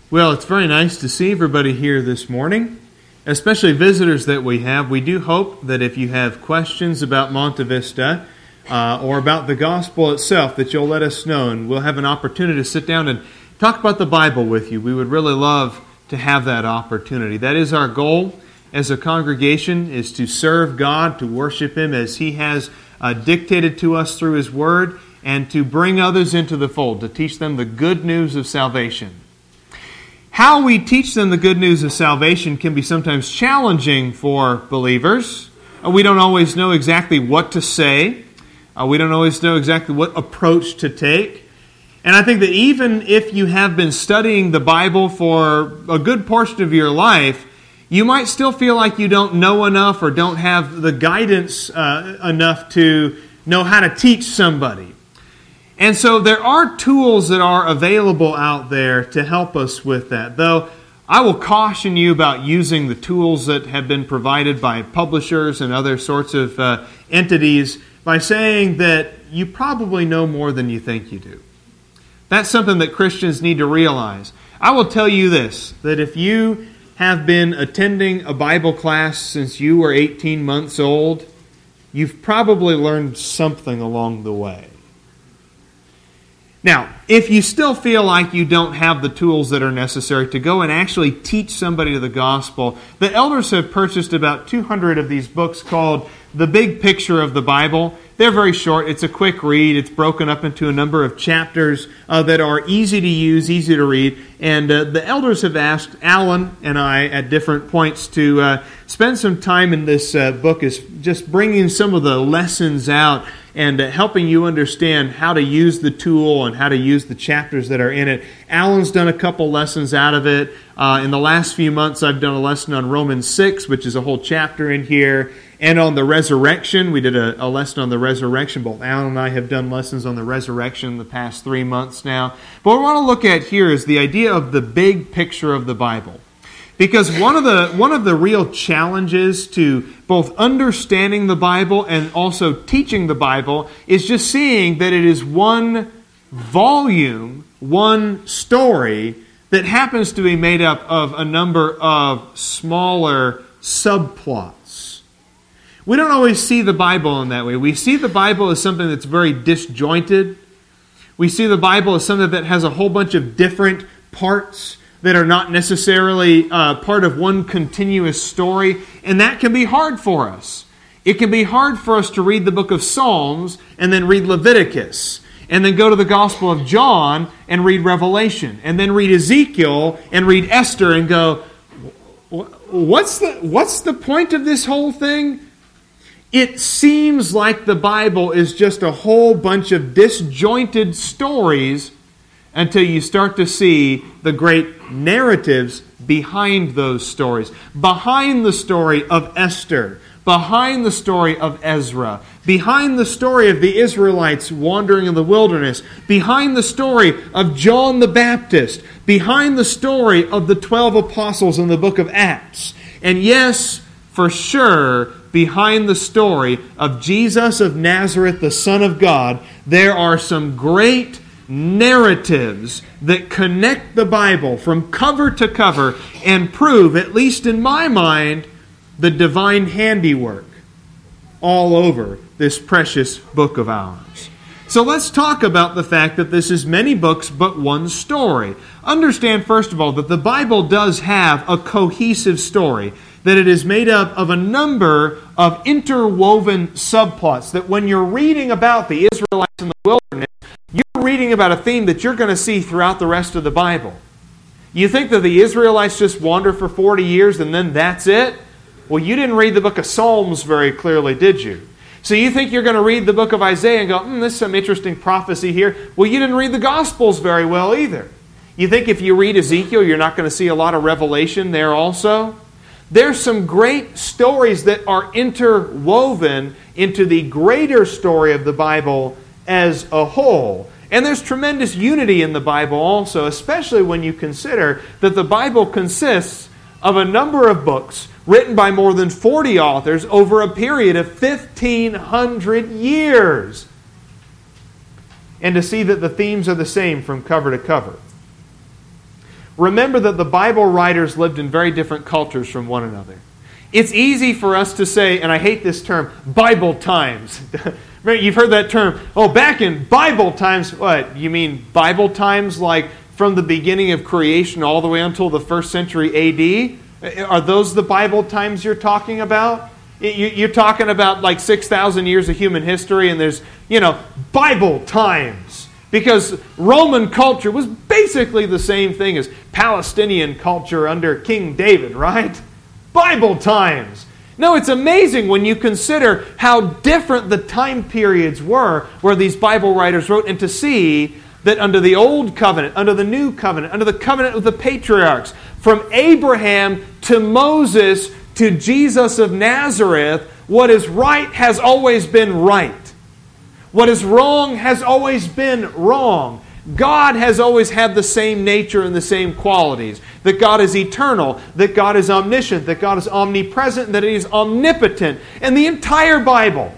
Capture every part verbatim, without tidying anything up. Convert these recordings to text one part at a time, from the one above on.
Well, it's very nice to see everybody here this morning, especially visitors that we have. We do hope that if you have questions about Monte Vista uh, or about the gospel itself, that you'll let us know, and we'll have an opportunity to sit down and talk about the Bible with you. We would really love to have that opportunity. That is our goal as a congregation, is to serve God, to worship Him as He has uh, dictated to us through His Word, and to bring others into the fold, to teach them the good news of salvation. How we teach them the good news of salvation can be sometimes challenging for believers. Uh, we don't always know exactly what to say. Uh, we don't always know exactly what approach to take. And I think that even if you have been studying the Bible for a good portion of your life, you might still feel like you don't know enough or don't have the guidance uh, enough to know how to teach somebody. And so there are tools that are available out there to help us with that. Though I will caution you about using the tools that have been provided by publishers and other sorts of uh, entities by saying that you probably know more than you think you do. That's something that Christians need to realize. I will tell you this, that if you have been attending a Bible class since you were eighteen months old, you've probably learned something along the way. Now, if you still feel like you don't have the tools that are necessary to go and actually teach somebody the gospel, the elders have purchased about two hundred of these books called The Big Picture of the Bible. They're very short. It's a quick read. It's broken up into a number of chapters uh, that are easy to use, easy to read. And uh, the elders have asked Alan and I at different points to uh, spend some time in this uh, book, is just bringing some of the lessons out and uh, helping you understand how to use the tool and how to use the chapters that are in it. Alan's done a couple lessons out of it. Uh, in the last few months, I've done a lesson on Romans six, which is a whole chapter in here. And on the resurrection, we did a, a lesson on the resurrection. Both Alan and I have done lessons on the resurrection the past three months now. But what we want to look at here is the idea of the big picture of the Bible. Because one of the one of the real challenges to both understanding the Bible and also teaching the Bible is just seeing that it is one volume, one story that happens to be made up of a number of smaller subplots. We don't always see the Bible in that way. We see the Bible as something that's very disjointed. We see the Bible as something that has a whole bunch of different parts that are not necessarily uh, part of one continuous story, and that can be hard for us. It can be hard for us to read the book of Psalms and then read Leviticus, and then go to the Gospel of John and read Revelation, and then read Ezekiel and read Esther and go, what's the, what's the point of this whole thing? It seems like the Bible is just a whole bunch of disjointed stories until you start to see the great narratives behind those stories. Behind the story of Esther, behind the story of Ezra, behind the story of the Israelites wandering in the wilderness, behind the story of John the Baptist, behind the story of the twelve apostles in the book of Acts. And yes, for sure, behind the story of Jesus of Nazareth, the Son of God, there are some great narratives that connect the Bible from cover to cover and prove, at least in my mind, the divine handiwork all over this precious book of ours. So let's talk about the fact that this is many books but one story. Understand, first of all, that the Bible does have a cohesive story, that it is made up of a number of interwoven subplots, that when you're reading about the Israelites in the wilderness, you're reading about a theme that you're going to see throughout the rest of the Bible. You think that the Israelites just wander for forty years and then that's it? Well, you didn't read the book of Psalms very clearly, did you? So you think you're going to read the book of Isaiah and go, hmm, this is some interesting prophecy here. Well, you didn't read the Gospels very well either. You think if you read Ezekiel, you're not going to see a lot of revelation there also? There's some great stories that are interwoven into the greater story of the Bible as a whole. And there's tremendous unity in the Bible also, especially when you consider that the Bible consists of a number of books written by more than forty authors over a period of fifteen hundred years. And to see that the themes are the same from cover to cover. remember that the Bible writers lived in very different cultures from one another. It's easy for us to say, and I hate this term, Bible times. You've heard that term. Oh, back in Bible times. What? You mean Bible times like from the beginning of creation all the way until the first century A D? Are those the Bible times you're talking about? You're talking about like six thousand years of human history, and there's, you know, Bible times. Because Roman culture was basically the same thing as Palestinian culture under King David, right? Bible times. No, it's amazing when you consider how different the time periods were where these Bible writers wrote, and to see that under the Old Covenant, under the New Covenant, under the covenant of the patriarchs, from Abraham to Moses to Jesus of Nazareth, what is right has always been right. What is wrong has always been wrong. God has always had the same nature and the same qualities. That God is eternal, that God is omniscient, that God is omnipresent, and that He is omnipotent. And the entire Bible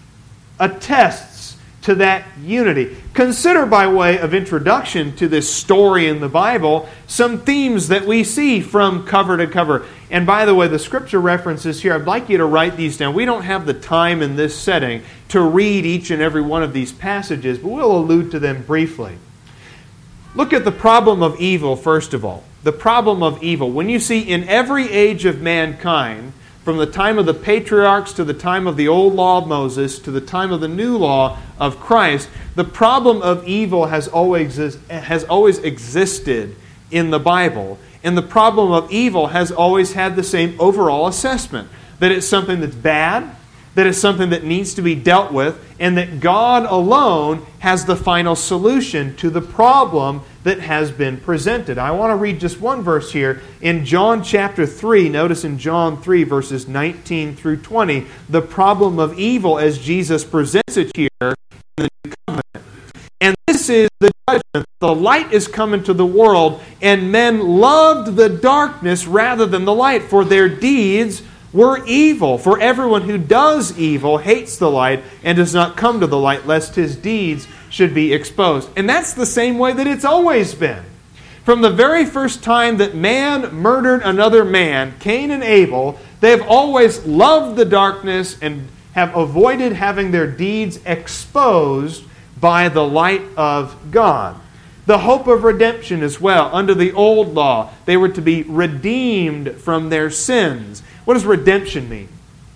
attests to that unity. Consider, by way of introduction to this story in the Bible, some themes that we see from cover to cover. And by the way, the scripture references here, I'd like you to write these down. We don't have the time in this setting to read each and every one of these passages, but we'll allude to them briefly. Look at the problem of evil, first of all. The problem of evil. When you see in every age of mankind, from the time of the patriarchs to the time of the old law of Moses to the time of the new law of Christ, the problem of evil has always, has always existed in the Bible. And the problem of evil has always had the same overall assessment. That it's something that's bad, that it's something that needs to be dealt with, and that God alone has the final solution to the problem that has been presented. I want to read just one verse here in John chapter three. Notice in John three, verses nineteen through twenty, the problem of evil as Jesus presents it here in the New Covenant. And this is the judgment. The light is come into the world, and men loved the darkness rather than the light, for their deeds were evil. For everyone who does evil hates the light and does not come to the light, lest his deeds should be exposed. And that's the same way that it's always been. From the very first time that man murdered another man, Cain and Abel, they've always loved the darkness and have avoided having their deeds exposed by the light of God. The hope of redemption as well. Under the old law, they were to be redeemed from their sins. What does redemption mean?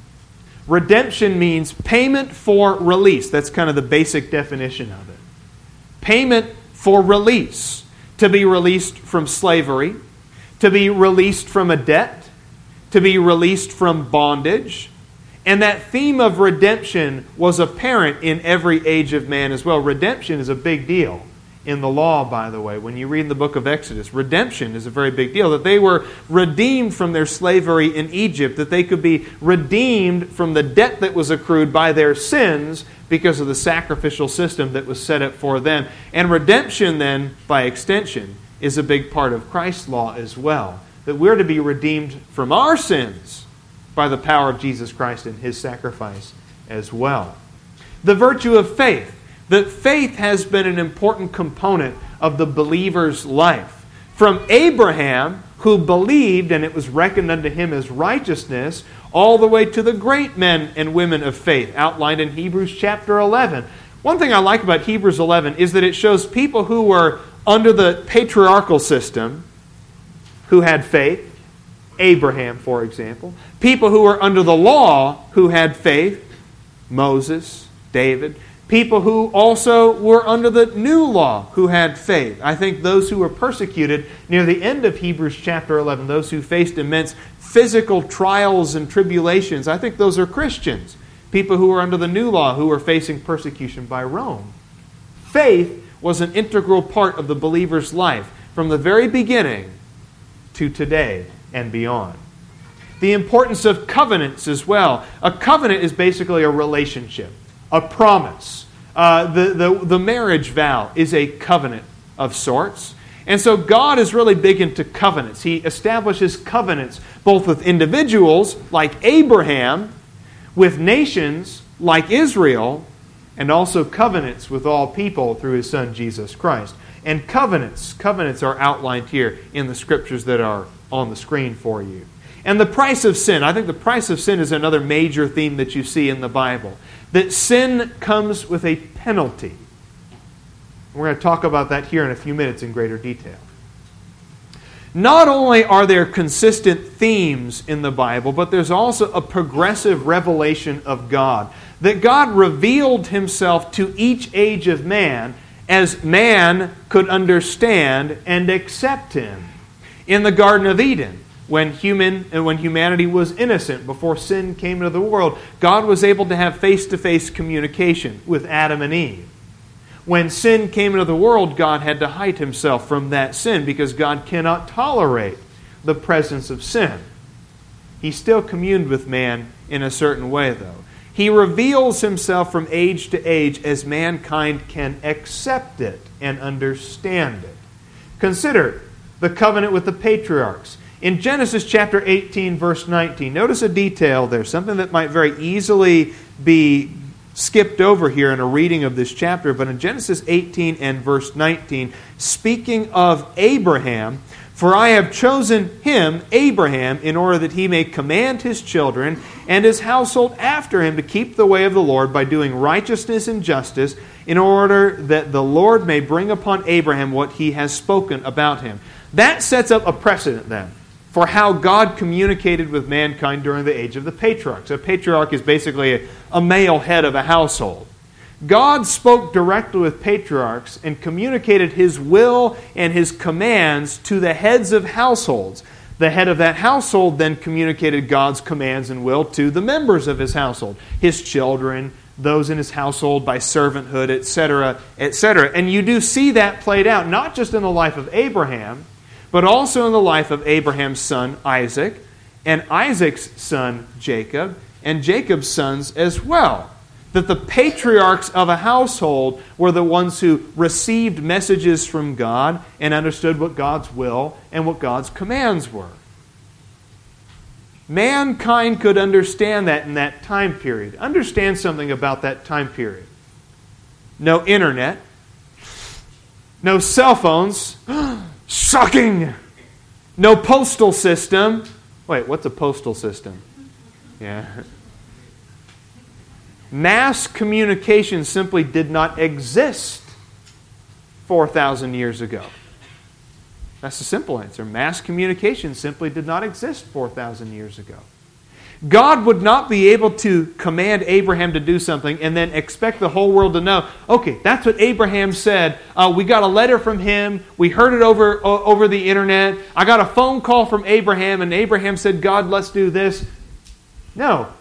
Redemption means payment for release. That's kind of the basic definition of it. Payment for release. To be released from slavery, to be released from a debt, to be released from bondage. And that theme of redemption was apparent in every age of man as well. Redemption is a big deal in the law, by the way. When you read the book of Exodus, redemption is a very big deal. That they were redeemed from their slavery in Egypt, that they could be redeemed from the debt that was accrued by their sins because of the sacrificial system that was set up for them. And redemption then, by extension, is a big part of Christ's law as well. That we're to be redeemed from our sins by the power of Jesus Christ and His sacrifice as well. The virtue of faith. That faith has been an important component of the believer's life. From Abraham, who believed and it was reckoned unto him as righteousness, all the way to the great men and women of faith outlined in Hebrews chapter eleven. One thing I like about Hebrews eleven is that it shows people who were under the patriarchal system who had faith. Abraham, for example. People who were under the law who had faith. Moses, David. People who also were under the new law who had faith. I think those who were persecuted near the end of Hebrews chapter eleven, those who faced immense physical trials and tribulations, I think those are Christians. People who were under the new law who were facing persecution by Rome. Faith was an integral part of the believer's life from the very beginning to today and beyond. The importance of covenants as well. A covenant is basically a relationship. A promise. Uh, the, the, the marriage vow is a covenant of sorts. And so God is really big into covenants. He establishes covenants both with individuals like Abraham, with nations like Israel, and also covenants with all people through His Son Jesus Christ. And covenants. Covenants are outlined here in the scriptures that are on the screen for you. And the price of sin. I think the price of sin is another major theme that you see in the Bible. That sin comes with a penalty. We're going to talk about that here in a few minutes in greater detail. Not only are there consistent themes in the Bible, but there's also a progressive revelation of God. That God revealed Himself to each age of man as man could understand and accept Him. In the Garden of Eden, when human and when humanity was innocent, before sin came into the world, God was able to have face-to-face communication with Adam and Eve. When sin came into the world, God had to hide Himself from that sin because God cannot tolerate the presence of sin. He still communed with man in a certain way, though. He reveals Himself from age to age as mankind can accept it and understand it. Consider the covenant with the patriarchs. In Genesis chapter eighteen, verse nineteen, notice a detail there, something that might very easily be skipped over here in a reading of this chapter, but in Genesis eighteen and verse nineteen, speaking of Abraham, for I have chosen him, Abraham, in order that he may command his children and his household after him to keep the way of the Lord by doing righteousness and justice, in order that the Lord may bring upon Abraham what he has spoken about him. That sets up a precedent then for how God communicated with mankind during the age of the patriarchs. A patriarch is basically a, a male head of a household. God spoke directly with patriarchs and communicated His will and His commands to the heads of households. The head of that household then communicated God's commands and will to the members of his household, his children, those in his household by servanthood, et cetera, et cetera. And you do see that played out, not just in the life of Abraham, but also in the life of Abraham's son Isaac, and Isaac's son Jacob, and Jacob's sons as well. That the patriarchs of a household were the ones who received messages from God and understood what God's will and what God's commands were. Mankind could understand that in that time period. Understand something about that time period. No internet. No cell phones. Shocking! No postal system. Wait, what's a postal system? Yeah. Mass communication simply did not exist four thousand years ago. That's the simple answer. Mass communication simply did not exist four thousand years ago. God would not be able to command Abraham to do something and then expect the whole world to know, okay, that's what Abraham said. Uh, we got a letter from him. We heard it over, o- over the internet. I got a phone call from Abraham, and Abraham said, God, let's do this. No.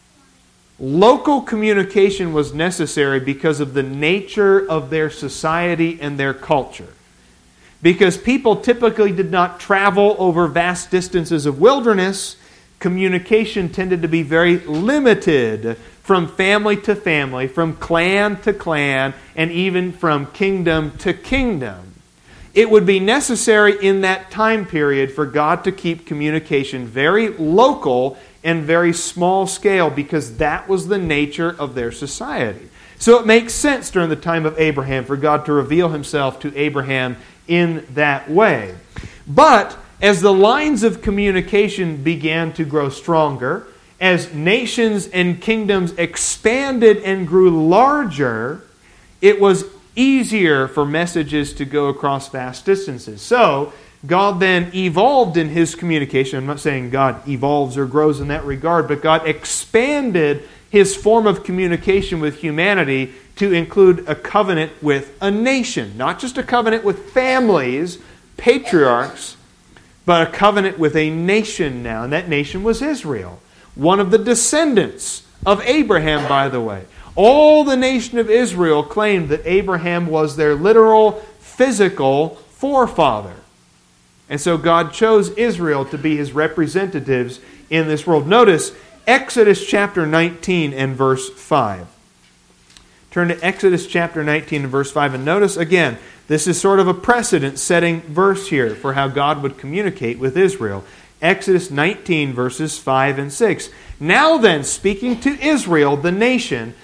Local communication was necessary because of the nature of their society and their culture. Because people typically did not travel over vast distances of wilderness, communication tended to be very limited from family to family, from clan to clan, and even from kingdom to kingdom. It would be necessary in that time period for God to keep communication very local and very small scale because that was the nature of their society. So it makes sense during the time of Abraham for God to reveal Himself to Abraham in that way. But as the lines of communication began to grow stronger, as nations and kingdoms expanded and grew larger, it was easier for messages to go across vast distances. So, God then evolved in His communication. I'm not saying God evolves or grows in that regard, but God expanded His form of communication with humanity to include a covenant with a nation. Not just a covenant with families, patriarchs, but a covenant with a nation now. And that nation was Israel. One of the descendants of Abraham, by the way. All the nation of Israel claimed that Abraham was their literal, physical forefather. And so God chose Israel to be His representatives in this world. Notice Exodus chapter nineteen and verse five. Turn to Exodus chapter nineteen and verse five. And notice again, this is sort of a precedent-setting verse here for how God would communicate with Israel. Exodus nineteen verses five and six. Now then, speaking to Israel, the nation,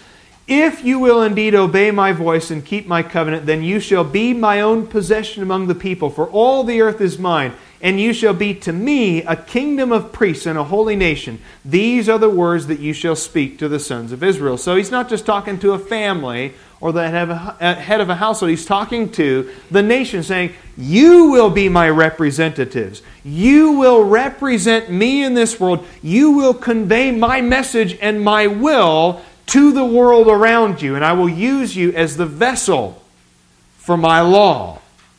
If you will indeed obey my voice and keep my covenant, then you shall be my own possession among the people, for all the earth is mine, and you shall be to me a kingdom of priests and a holy nation. These are the words that you shall speak to the sons of Israel. So he's not just talking to a family or the head of a, head of a household. He's talking to the nation, saying, you will be my representatives. You will represent me in this world. You will convey my message and my will to the world around you, and I will use you as the vessel for my law.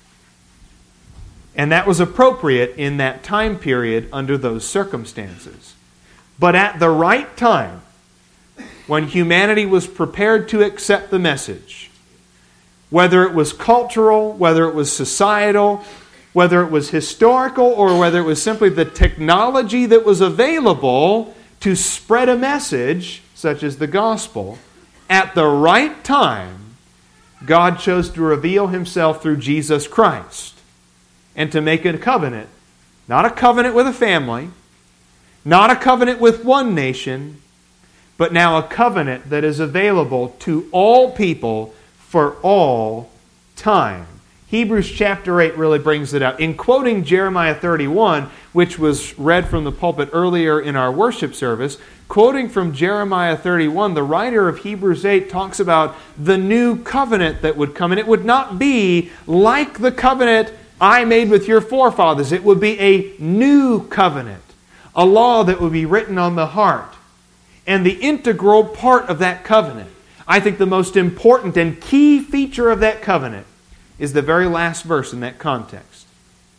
And that was appropriate in that time period under those circumstances. But at the right time, when humanity was prepared to accept the message, whether it was cultural, whether it was societal, whether it was historical, or whether it was simply the technology that was available to spread a message, such as the gospel, at the right time, God chose to reveal Himself through Jesus Christ and to make a covenant, not a covenant with a family, not a covenant with one nation, but now a covenant that is available to all people for all time. Hebrews chapter eight really brings it out. In quoting Jeremiah thirty-one, which was read from the pulpit earlier in our worship service, quoting from Jeremiah thirty-one, the writer of Hebrews eight talks about the new covenant that would come. And it would not be like the covenant I made with your forefathers. It would be a new covenant, a law that would be written on the heart. And the integral part of that covenant, I think the most important and key feature of that covenant, is the very last verse in that context.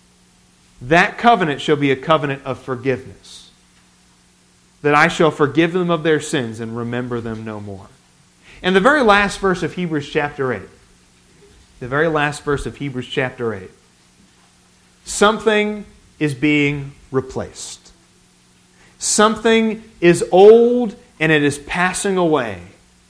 That covenant shall be a covenant of forgiveness, that I shall forgive them of their sins and remember them no more. And the very last verse of Hebrews chapter eight, the very last verse of Hebrews chapter eight, something is being replaced. Something is old and it is passing away.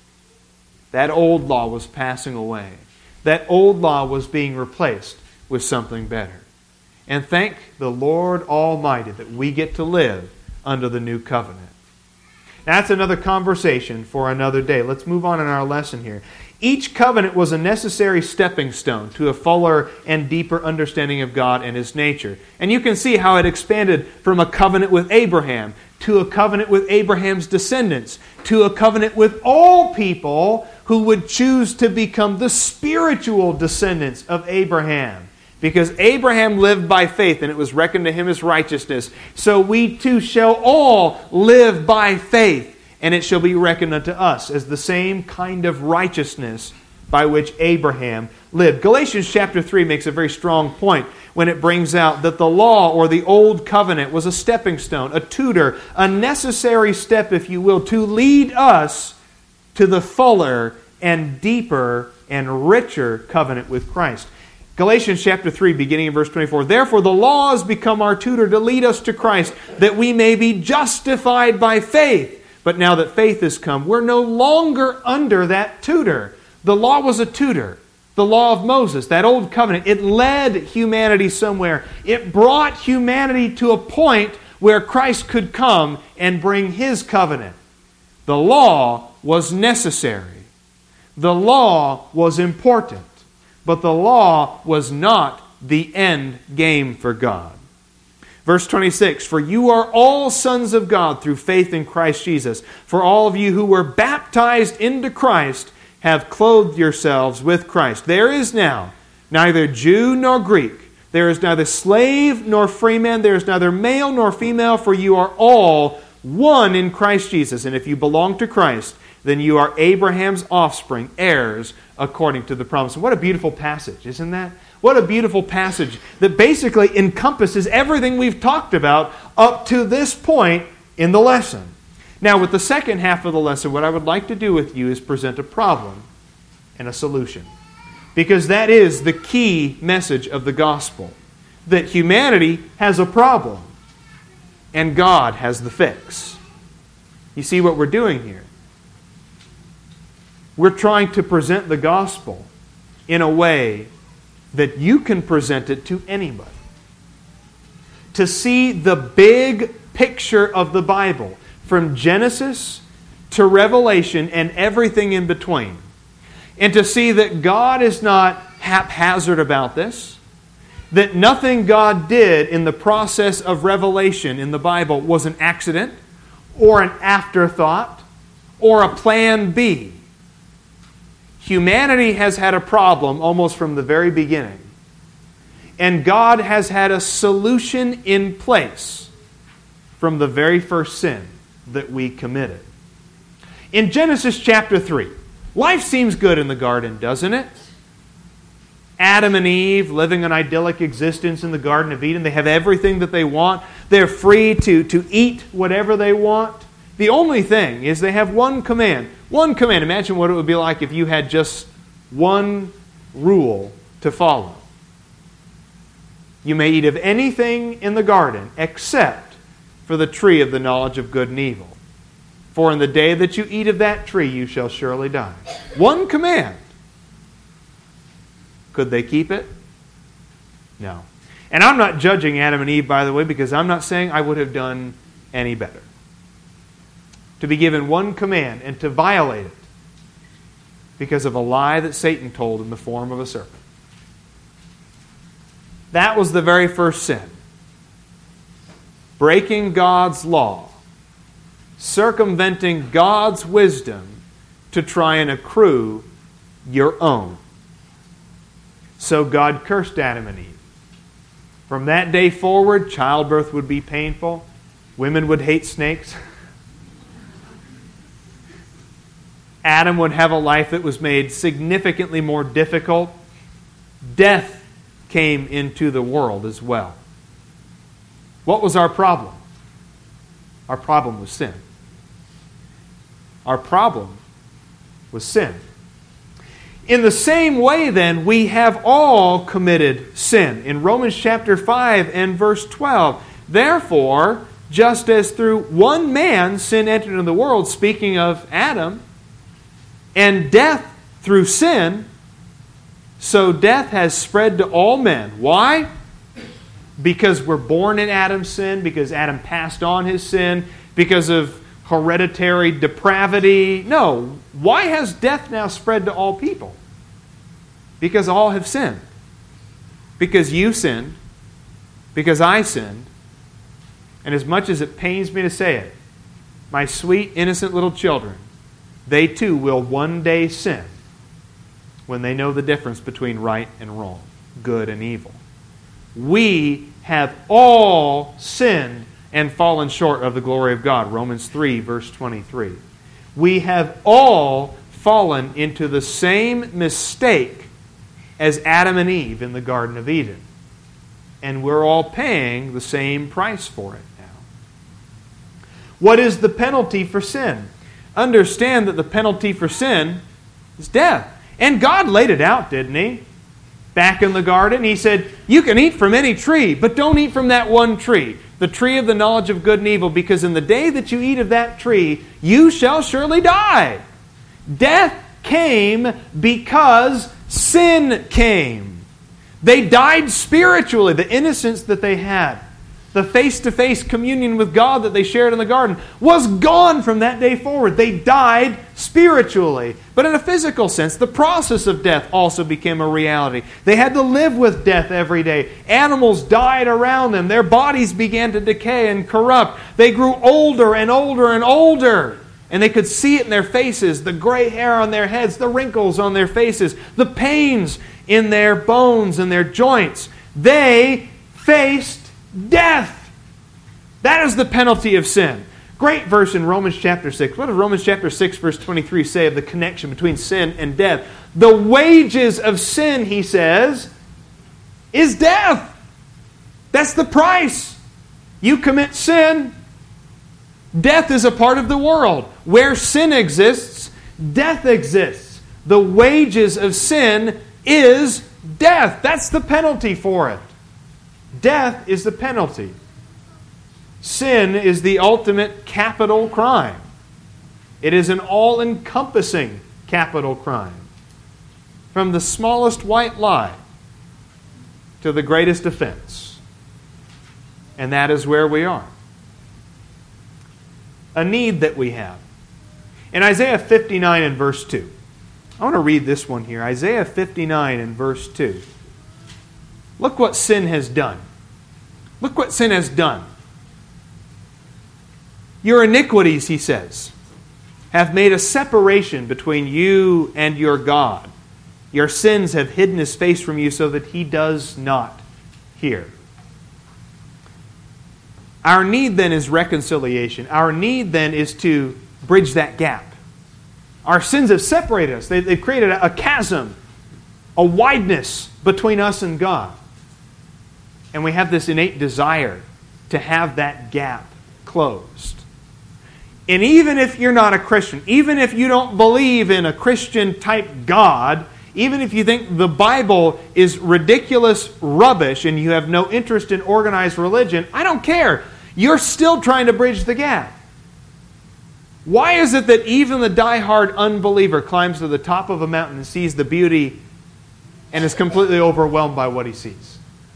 That old law was passing away. That old law was being replaced with something better. And thank the Lord Almighty that we get to live under the new covenant. That's another conversation for another day. Let's move on in our lesson here. Each covenant was a necessary stepping stone to a fuller and deeper understanding of God and His nature. And you can see how it expanded from a covenant with Abraham to a covenant with Abraham's descendants to a covenant with all people who would choose to become the spiritual descendants of Abraham. Because Abraham lived by faith and it was reckoned to him as righteousness. So we too shall all live by faith, and it shall be reckoned unto us as the same kind of righteousness by which Abraham lived. Galatians chapter three makes a very strong point when it brings out that the law or the old covenant was a stepping stone, a tutor, a necessary step, if you will, to lead us to the fuller and deeper and richer covenant with Christ. Galatians chapter three, beginning in verse twenty-four, therefore the law has become our tutor to lead us to Christ, that we may be justified by faith. But now that faith has come, we're no longer under that tutor. The law was a tutor. The law of Moses, that old covenant, it led humanity somewhere. It brought humanity to a point where Christ could come and bring His covenant. The law was necessary. The law was important. But the law was not the end game for God. Verse twenty-six, for you are all sons of God through faith in Christ Jesus. For all of you who were baptized into Christ have clothed yourselves with Christ. There is now neither Jew nor Greek. There is neither slave nor free man. There is neither male nor female, for you are all one in Christ Jesus. And if you belong to Christ, then you are Abraham's offspring, heirs according to the promise. What a beautiful passage, isn't that? What a beautiful passage that basically encompasses everything we've talked about up to this point in the lesson. Now, with the second half of the lesson, what I would like to do with you is present a problem and a solution. Because that is the key message of the gospel. That humanity has a problem and God has the fix. You see what we're doing here? We're trying to present the gospel in a way that you can present it to anybody. To see the big picture of the Bible, from Genesis to Revelation and everything in between, and to see that God is not haphazard about this, that nothing God did in the process of revelation in the Bible was an accident or an afterthought or a plan B. Humanity has had a problem almost from the very beginning, and God has had a solution in place from the very first sin that we committed. In Genesis chapter three, life seems good in the garden, doesn't it? Adam and Eve living an idyllic existence in the Garden of Eden. They have everything that they want. They're free to, to eat whatever they want. The only thing is they have one command. One command. Imagine what it would be like if you had just one rule to follow. You may eat of anything in the garden except for the tree of the knowledge of good and evil. For in the day that you eat of that tree, you shall surely die. One command. Could they keep it? No. And I'm not judging Adam and Eve, by the way, because I'm not saying I would have done any better. To be given one command and to violate it because of a lie that Satan told in the form of a serpent. That was the very first sin. Breaking God's law, circumventing God's wisdom to try and accrue your own. So God cursed Adam and Eve. From that day forward, childbirth would be painful. Women would hate snakes. Adam would have a life that was made significantly more difficult. Death came into the world as well. What was our problem? Our problem was sin. Our problem was sin. In the same way, then, we have all committed sin. In Romans chapter five and verse twelve, therefore, just as through one man sin entered into the world, speaking of Adam, and death through sin, so death has spread to all men. Why? Because we're born in Adam's sin, because Adam passed on his sin, because of hereditary depravity. No. Why has death now spread to all people? Because all have sinned. Because you sinned. Because I sinned. And as much as it pains me to say it, my sweet, innocent little children, they too will one day sin when they know the difference between right and wrong, good and evil. We have all sinned and fallen short of the glory of God. Romans three, verse twenty-three. We have all fallen into the same mistake as Adam and Eve in the Garden of Eden. And we're all paying the same price for it now. What is the penalty for sin? Understand that the penalty for sin is death. And God laid it out, didn't He? Back in the garden, He said, you can eat from any tree, but don't eat from that one tree, the tree of the knowledge of good and evil, because in the day that you eat of that tree, you shall surely die. Death came because sin came. They died spiritually. The innocence that they had, the face-to-face communion with God that they shared in the garden, was gone from that day forward. They died spiritually. But in a physical sense, the process of death also became a reality. They had to live with death every day. Animals died around them. Their bodies began to decay and corrupt. They grew older and older and older. And they could see it in their faces, the gray hair on their heads, the wrinkles on their faces, the pains in their bones and their joints. They faced death. That is the penalty of sin. Great verse in Romans chapter six. What does Romans chapter six verse twenty-three say of the connection between sin and death? The wages of sin, he says, is death. That's the price. You commit sin, death is a part of the world. Where sin exists, death exists. The wages of sin is death. That's the penalty for it. Death is the penalty. Sin is the ultimate capital crime. It is an all-encompassing capital crime. From the smallest white lie to the greatest offense. And that is where we are. A need that we have. In Isaiah fifty-nine and verse two. I want to read this one here. Isaiah fifty-nine and verse two. Look what sin has done. Look what sin has done. Your iniquities, he says, have made a separation between you and your God. Your sins have hidden His face from you so that He does not hear. Our need then is reconciliation. Our need then is to bridge that gap. Our sins have separated us. They, they've created a, a chasm, a wideness between us and God. And we have this innate desire to have that gap closed. And even if you're not a Christian, even if you don't believe in a Christian-type God, even if you think the Bible is ridiculous rubbish and you have no interest in organized religion, I don't care. You're still trying to bridge the gap. Why is it that even the die-hard unbeliever climbs to the top of a mountain and sees the beauty and is completely overwhelmed by what he sees?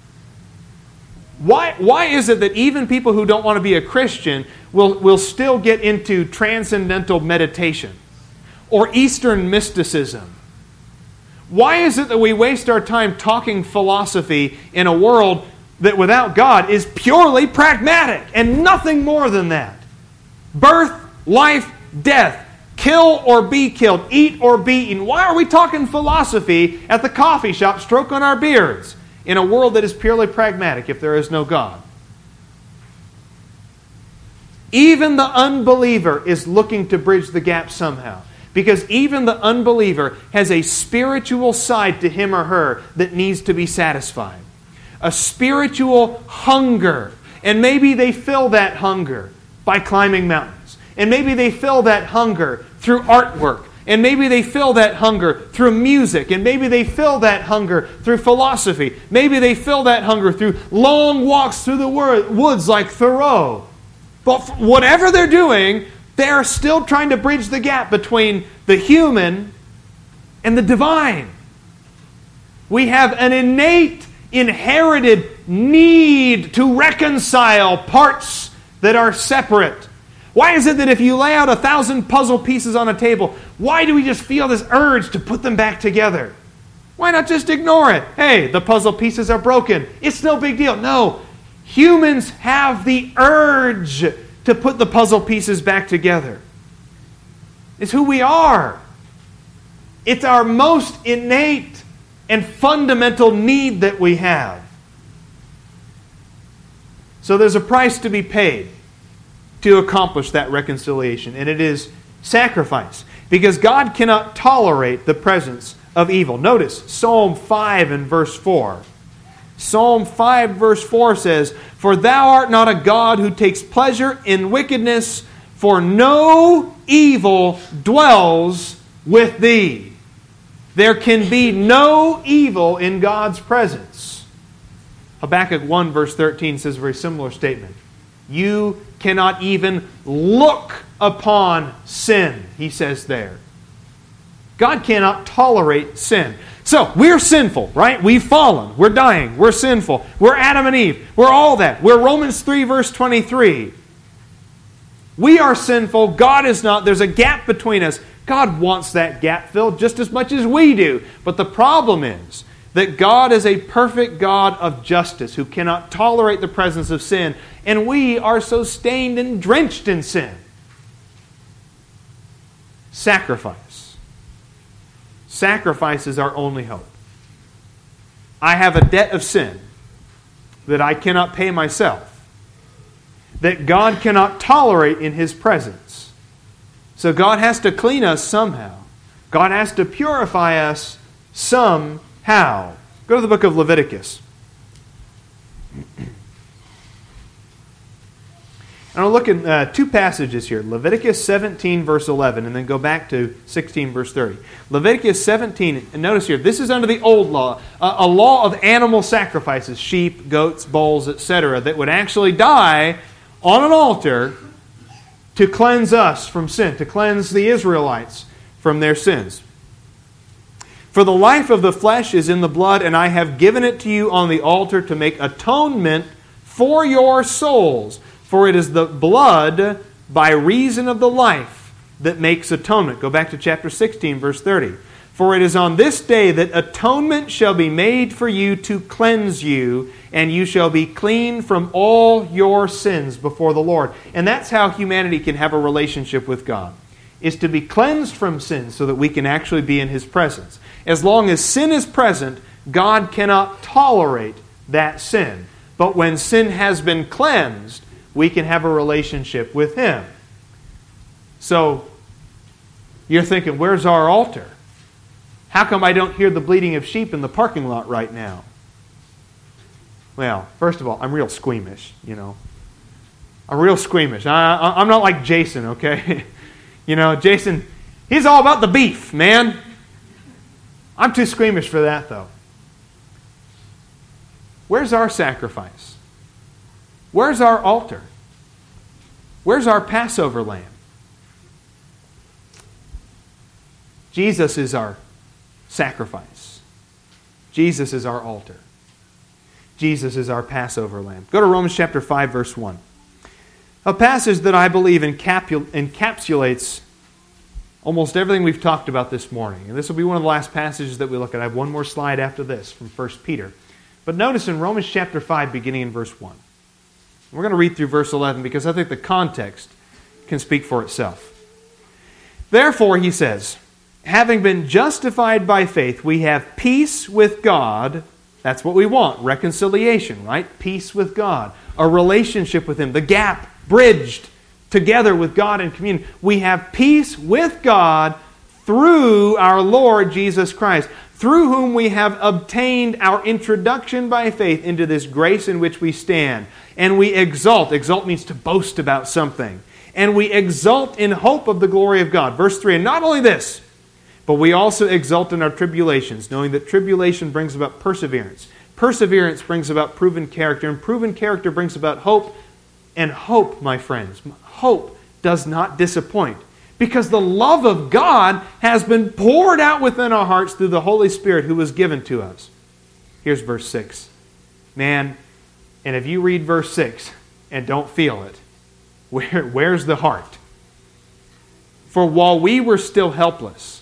Why, why is it that even people who don't want to be a Christian will, will still get into transcendental meditation or Eastern mysticism? Why is it that we waste our time talking philosophy in a world that without God is purely pragmatic and nothing more than that? Birth, life, death, kill or be killed, eat or be eaten. Why are we talking philosophy at the coffee shop stroking our beards in a world that is purely pragmatic if there is no God? Even the unbeliever is looking to bridge the gap somehow. Because even the unbeliever has a spiritual side to him or her that needs to be satisfied. A spiritual hunger. And maybe they fill that hunger by climbing mountains. And maybe they fill that hunger through artwork. And maybe they fill that hunger through music. And maybe they fill that hunger through philosophy. Maybe they fill that hunger through long walks through the woods like Thoreau. But whatever they're doing, they're still trying to bridge the gap between the human and the divine. We have an innate, inherited need to reconcile parts that are separate. Why is it that if you lay out a thousand puzzle pieces on a table, why do we just feel this urge to put them back together? Why not just ignore it? Hey, the puzzle pieces are broken. It's no big deal. No. Humans have the urge to put the puzzle pieces back together. It's who we are. It's our most innate and fundamental need that we have. So there's a price to be paid to accomplish that reconciliation, and it is sacrifice. Because God cannot tolerate the presence of evil. Notice Psalm five and verse four. Psalm five verse four says, "For thou art not a God who takes pleasure in wickedness, for no evil dwells with thee." There can be no evil in God's presence. Habakkuk one verse thirteen says a very similar statement. You cannot even look upon sin, he says there. God cannot tolerate sin. So, we're sinful, right? We've fallen. We're dying. We're sinful. We're Adam and Eve. We're all that. We're Romans three verse twenty-three. We are sinful. God is not. There's a gap between us. God wants that gap filled just as much as we do. But the problem is that God is a perfect God of justice who cannot tolerate the presence of sin. And we are so stained and drenched in sin. Sacrifice. Sacrifice is our only hope. I have a debt of sin that I cannot pay myself, that God cannot tolerate in His presence. So God has to clean us somehow. God has to purify us somehow. Go to the book of Leviticus. And I'll look at uh, two passages here. Leviticus seventeen, verse eleven, and then go back to sixteen, verse thirty. Leviticus seventeen, and notice here, this is under the old law, uh, a law of animal sacrifices, sheep, goats, bulls, et cetera, that would actually die on an altar to cleanse us from sin, to cleanse the Israelites from their sins. "For the life of the flesh is in the blood, and I have given it to you on the altar to make atonement for your souls. For it is the blood by reason of the life that makes atonement. Go back to chapter sixteen, verse thirty. For it is on this day that atonement shall be made for you to cleanse you, and you shall be clean from all your sins before the Lord. And that's how humanity can have a relationship with God, is to be cleansed from sin so that we can actually be in His presence. As long as sin is present, God cannot tolerate that sin. But when sin has been cleansed, we can have a relationship with Him. So, you're thinking, where's our altar? How come I don't hear the bleating of sheep in the parking lot right now? Well, first of all, I'm real squeamish, you know. I'm real squeamish. I, I, I'm not like Jason, okay? You know, Jason, he's all about the beef, man. I'm too squeamish for that, though. Where's our sacrifice? Where's our altar? Where's our Passover lamb? Jesus is our sacrifice. Jesus is our altar. Jesus is our Passover lamb. Go to Romans chapter five, verse one. A passage that I believe encapu- encapsulates almost everything we've talked about this morning. And this will be one of the last passages that we look at. I have one more slide after this from First Peter. But notice in Romans chapter five, beginning in verse one. We're going to read through verse eleven because I think the context can speak for itself. Therefore, he says, having been justified by faith, we have peace with God. That's what we want, reconciliation, right? Peace with God, a relationship with Him, the gap bridged together with God in communion. We have peace with God through our Lord Jesus Christ, through whom we have obtained our introduction by faith into this grace in which we stand. And we exult. Exult means to boast about something. And we exult in hope of the glory of God. Verse three, and not only this, but we also exult in our tribulations, knowing that tribulation brings about perseverance. Perseverance brings about proven character, and proven character brings about hope. And hope, my friends, hope does not disappoint, because the love of God has been poured out within our hearts through the Holy Spirit who was given to us. Here's verse six. Man, and if you read verse six and don't feel it, where, where's the heart? For while we were still helpless,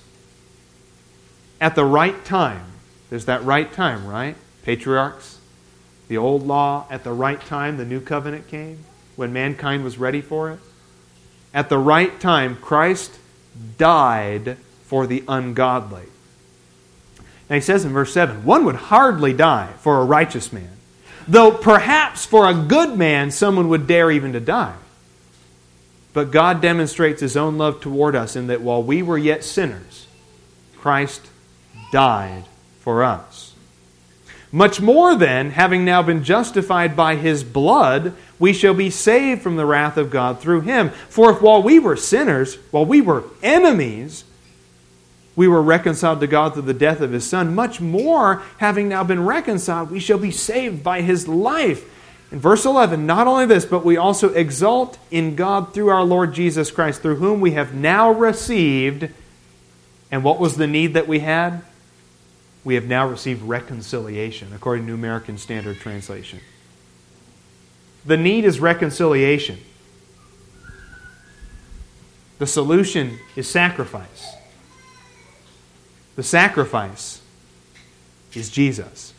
at the right time, there's that right time, right? Patriarchs, the old law, at the right time, the new covenant came, when mankind was ready for it. At the right time, Christ died for the ungodly. Now he says in verse seven, one would hardly die for a righteous man, though perhaps for a good man someone would dare even to die. But God demonstrates His own love toward us in that while we were yet sinners, Christ died for us. Much more then, having now been justified by His blood, we shall be saved from the wrath of God through Him. For if while we were sinners, while we were enemies, we were reconciled to God through the death of His Son, much more, having now been reconciled, we shall be saved by His life. In verse eleven, not only this, but we also exult in God through our Lord Jesus Christ, through whom we have now received. And what was the need that we had? We have now received reconciliation, according to New American Standard Translation. The need is reconciliation. The solution is sacrifice. The sacrifice is Jesus.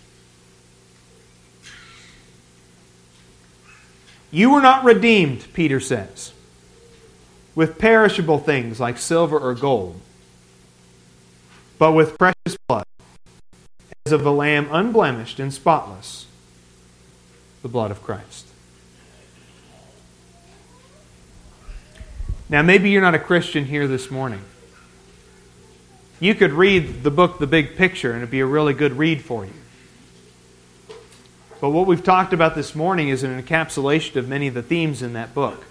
You were not redeemed, Peter says, with perishable things like silver or gold, but with precious blood, as of a lamb unblemished and spotless, the blood of Christ. Now, maybe you're not a Christian here this morning. You could read the book, The Big Picture, and it'd be a really good read for you. But what we've talked about this morning is an encapsulation of many of the themes in that book.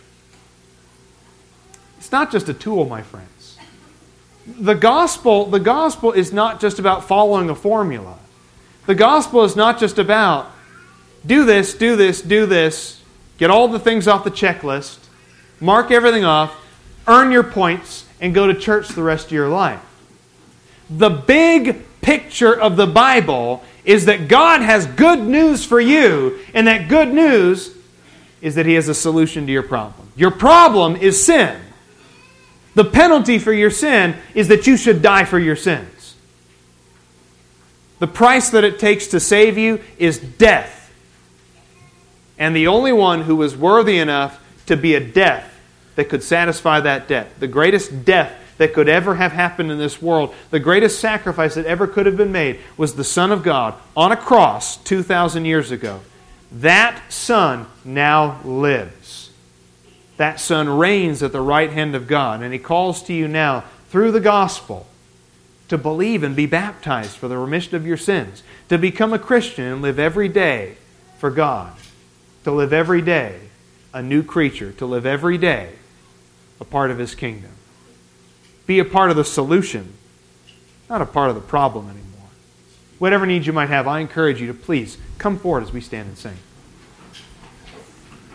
It's not just a tool, my friends. The gospel, the gospel is not just about following a formula. The gospel is not just about do this, do this, do this, get all the things off the checklist, mark everything off, earn your points, and go to church the rest of your life. The big picture of the Bible is that God has good news for you, and that good news is that He has a solution to your problem. Your problem is sin. The penalty for your sin is that you should die for your sins. The price that it takes to save you is death. And the only one who was worthy enough to be a death that could satisfy that debt, the greatest death that could ever have happened in this world, the greatest sacrifice that ever could have been made, was the Son of God on a cross two thousand years ago. That Son now lives. That Son reigns at the right hand of God, and He calls to you now, through the gospel, to believe and be baptized for the remission of your sins, to become a Christian and live every day for God, to live every day a new creature, to live every day a part of His kingdom. Be a part of the solution, not a part of the problem anymore. Whatever needs you might have, I encourage you to please come forward as we stand and sing.